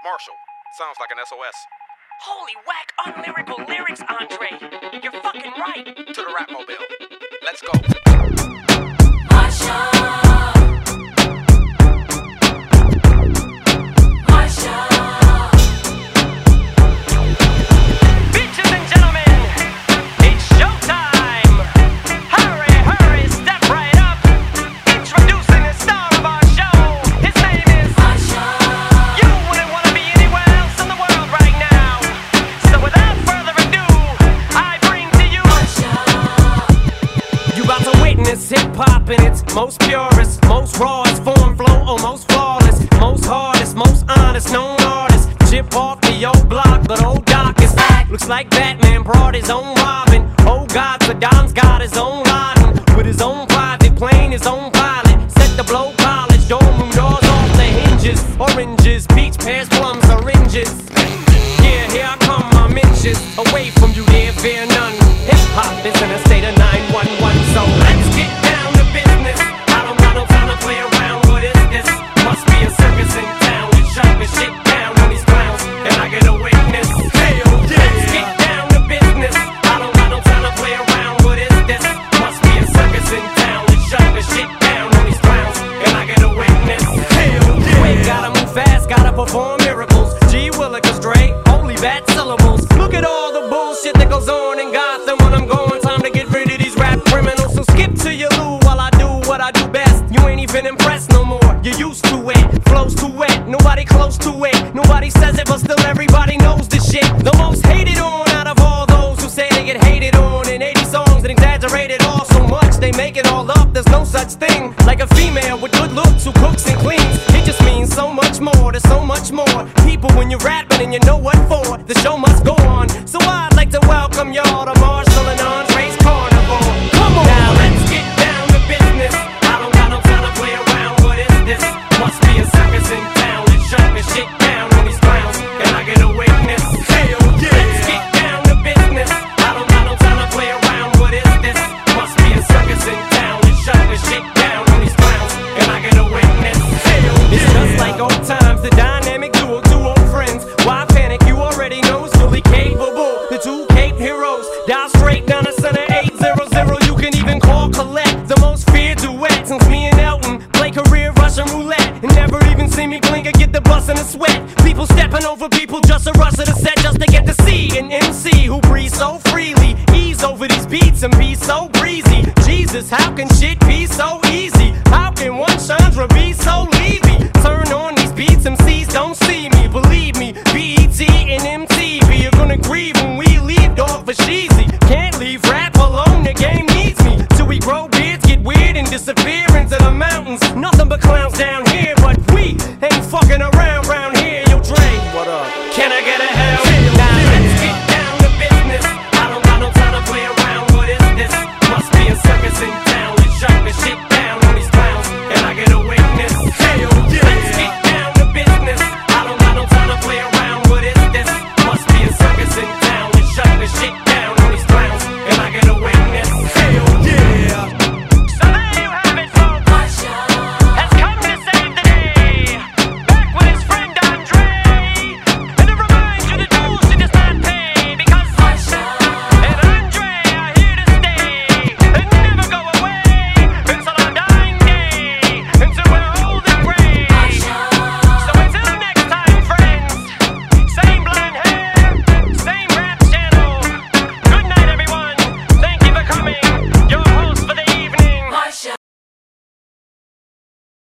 Marshall, sounds like an SOS. Holy whack, unlyrical lyrics, Andre. You're fucking right. To the rap mobile. Let's go. Bitches and gentlemen, it's showtime. Hurry, hurry, step right up. Introducing the star of our show. His name is Marsha. You wouldn't want to be anywhere else in the world right now. So without further ado, I bring to you Marsha. You about to witness hip-hop in its most purest, most rawest form, flow almost flawless, most hardest, most honest, known artist. Chip off the old block, but old Doc is back. Looks like Batman brought his own Robin. Oh God, Saddam's got his own Laden. With his own private plane, his own pilot. Set to blow college, dorm room doors off the hinges. Oranges, peach, pears, plums, oranges. Yeah, here I come, I'm inches away from you, there fear none. Hip-hop is in a state of 911, so let's get down to business. I don't got no time to play around, what is this? Must be a circus in town, we shut this shit down on these clowns, and I get a witness. Hell yeah! Let's get down to business. I don't got no time to play around, what is this? Must be a circus in town, we shut this shit down on these clowns, and I get a witness. Hell yeah! Wait, gotta move fast, gotta perform miracles. G Willikers, Dre, holy bad syllables. Look at all the bullshit that goes on in Gotham when I'm going. Time to get rid of these rap criminals. So skip to your loo while I do what I do best. You ain't even impressed no more. You're used to it. Flows too wet. Nobody close to it. Nobody says it, but still everybody knows the shit. The most hated on out of all those who say they get hated on in 80 songs and exaggerated all so much they make it all up. There's no such thing like a female with good looks who cooks and cleans. It just means so much more. There's so much more people when you're rapping and you know what for. The show must go on. So I'd like to welcome y'all to Marshall and Andre's Carnival. Come on! Now let's get down to business. I don't got no time to play around. What is this? Must be a circus in town. Let's shut this shit down on these clowns, and I get a witness. Hell yeah! Let's get down to business. I don't got no time to play around. What is this? Must be a circus in town. Let's shut this shit down on these clowns, and I get a witness. Hell yeah! It's just like old times, the dynamic duo, two old friends. Why panic? You already know, fully capable. The two Cape heroes, dial straight down the center 800. You can even call Colette, the most feared duet since me and Elton play career Russian roulette. And never even see me blink or get the bus in a sweat. People stepping over people just to rush to the set, just to get to see an MC who breathes so freely. Ease over these beats and be so breezy. Jesus, how can shit be so easy? How can one Chandra be so Levy? Turn on these beats, MCs don't see me. Believe me, BET and MTV, you're gonna grieve when we leave off for Sheezy. Can't leave rap alone, the game needs me. Till we grow beards, get weird and disappear into the mountains. Nothing but clowns down here, but we ain't fucking